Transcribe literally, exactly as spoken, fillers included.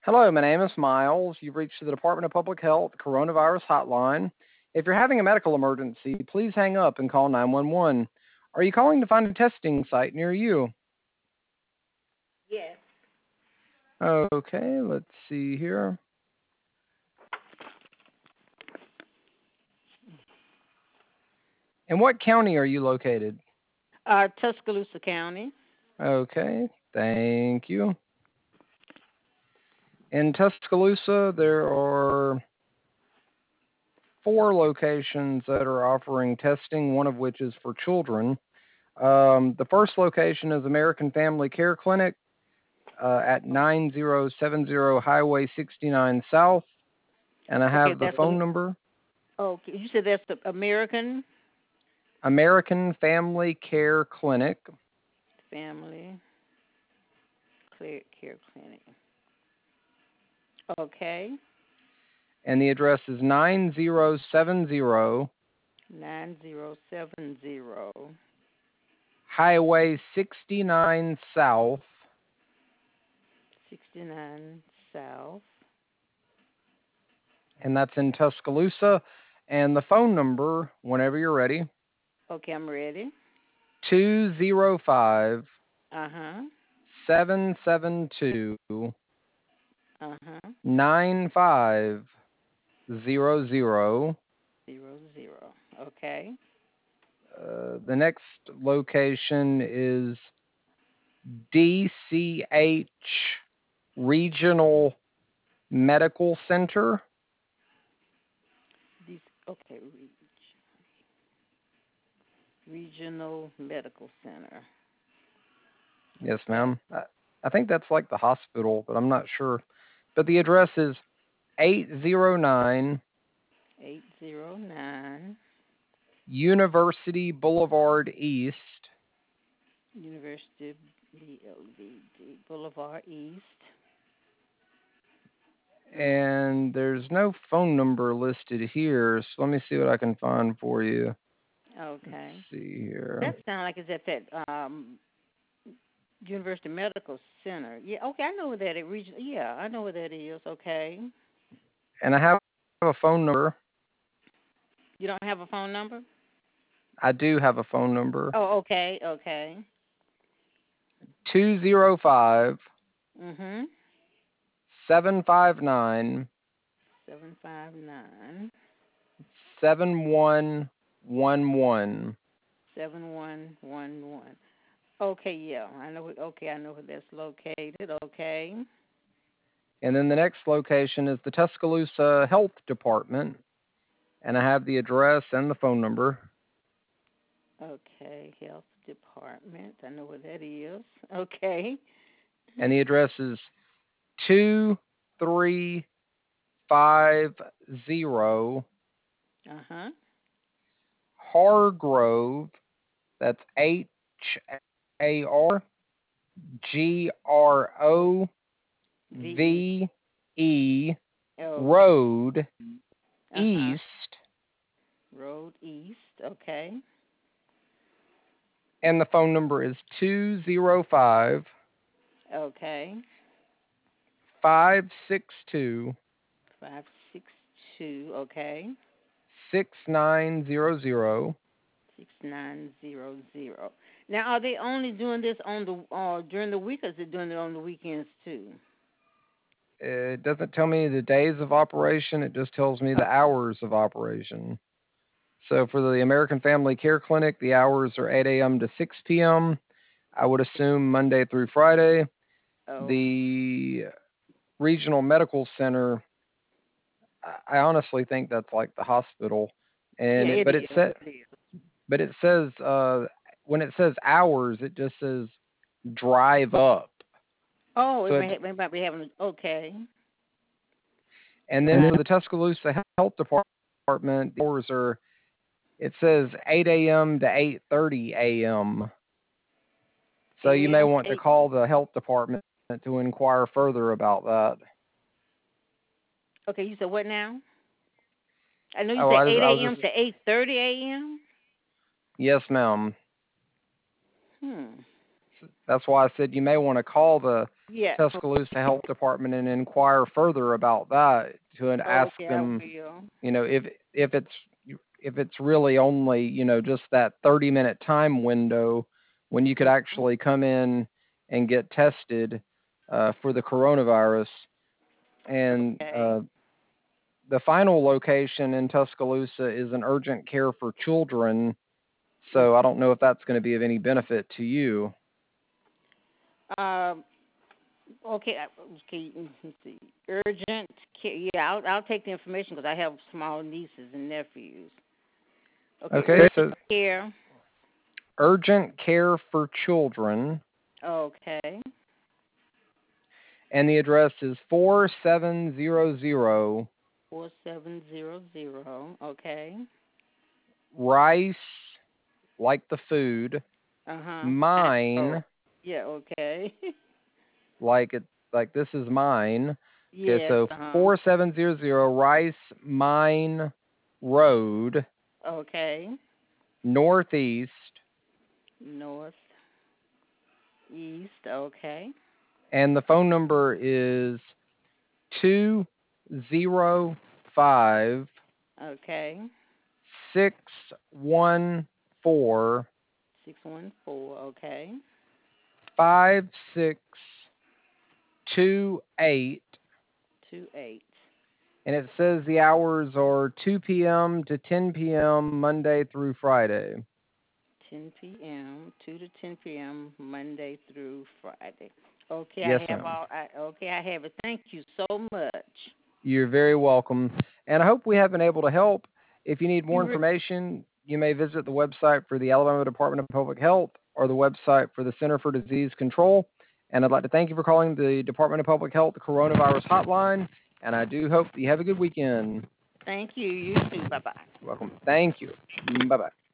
Hello, my name is Miles. You've reached the Department of Public Health Coronavirus Hotline. If you're having a medical emergency, please hang up and call nine one one. Are you calling to find a testing site near you? Yes. Okay, let's see here. In what county are you located? Uh, Tuscaloosa County. Okay, thank you. In Tuscaloosa, there are four locations that are offering testing, one of which is for children. Um, the first location is American Family Care Clinic uh, at nine zero seven zero Highway sixty-nine South, and I Okay, have the that's phone a. number. Okay, you said that's the American American Family Care Clinic. Family Clear Care Clinic. Okay, And the address is nine zero seven zero nine zero seven zero Highway sixty-nine South, sixty nine South. and that's in Tuscaloosa. And the phone number, whenever you're ready, Okay, I'm ready. two zero five Uh huh. seven seven two Uh huh. nine five zero zero. Zero zero. Okay. Uh, the next location is D C H Regional Medical Center. These. Okay. Re- Regional Medical Center. Yes, Okay. ma'am. I, I think that's like the hospital, but I'm not sure. But the address is eight oh nine Eight zero nine University Boulevard East, University B L V D Boulevard East. and there's no phone number listed here, so let me see what I can find for you. Let's Okay. see here. That sounds like it's at that um University Medical Center. Yeah, okay, I know where that is. Region. Yeah, I know where that is. Okay. And I have a phone number. You don't have a phone number? I do have a phone number. Oh, okay, okay. two zero five Mhm. seven five nine Seven five nine seven one one one. seven one one one. Okay, yeah, I know. Okay, I know where that's located. Okay. And then the next location is the Tuscaloosa Health Department, and I have the address and the phone number. Okay, health department. I know where that is. Okay. And the address is two three five zero Uh huh. Hargrove. That's H A R G R O V E V E L. Road Uh huh. East, Road East. Okay. and the phone number is two zero five Okay. five six two Five six two. Okay. six nine zero zero. Six nine zero zero. Now, are they only doing this on the uh during the week, or is it doing it on the weekends too? It doesn't tell me the days of operation, it just tells me the Oh, hours of operation. So for the American Family Care Clinic, the hours are eight a m to six p m. I would assume Monday through Friday. oh, The Regional Medical Center, I honestly think that's like the hospital. yeah, And it, it but it is. said, It is. but it says uh, when it says hours, it just says drive up. Oh, So it it, may, it might be having. Okay. and then Drive. for the Tuscaloosa Health Department, the hours are, it says eight a m to eight thirty a m. So eight you may a m want to to eight. call the health department to inquire further about that. Okay, you said what now? I know you Oh, said I was, eight I was a m just, to eight thirty a m. yes, ma'am. Hmm. That's why I said you may want to call the Yeah. Tuscaloosa Health Department and inquire further about that to and ask Okay, I them, will. you know, if if it's if it's really only, you know, just that thirty minute time window when you could actually come in and get tested uh, for the coronavirus. And Okay. uh, the final location in Tuscaloosa is an urgent care for children. So I don't know if that's going to be of any benefit to you. Um. Okay. uh, Okay. Let's see. Urgent care. Yeah, I'll I'll take the information because I have small nieces and nephews. Okay. Okay, Urgent so care. urgent care for children, Okay. and the address is four seven zero zero Four seven zero zero. Okay. Rice, like the food, Uh huh. Oh. Mine, Yeah. Okay. like it, like this is mine. Okay, Yes. so Uh huh. four seven zero zero Rice Mine Road, Okay. Northeast, North east. Okay. and the phone number is two zero five Okay. six one four Six one four. Okay. five six two eight, Two eight. and it says the hours are two p.m. to ten p.m. Monday through Friday. ten p.m. two to ten p.m. Monday through Friday. Okay, Yes, I have ma'am. all. I, okay, I have it. Thank you so much. You're very welcome. And I hope we have been able to help. If you need more You re- information, you may visit the website for the Alabama Department of Public Health or the website for the Center for Disease Control. And I'd like to thank you for calling the Department of Public Health the Coronavirus Hotline. And I do hope that you have a good weekend. Thank you. You too. Bye bye. You're welcome. Thank you. Bye bye.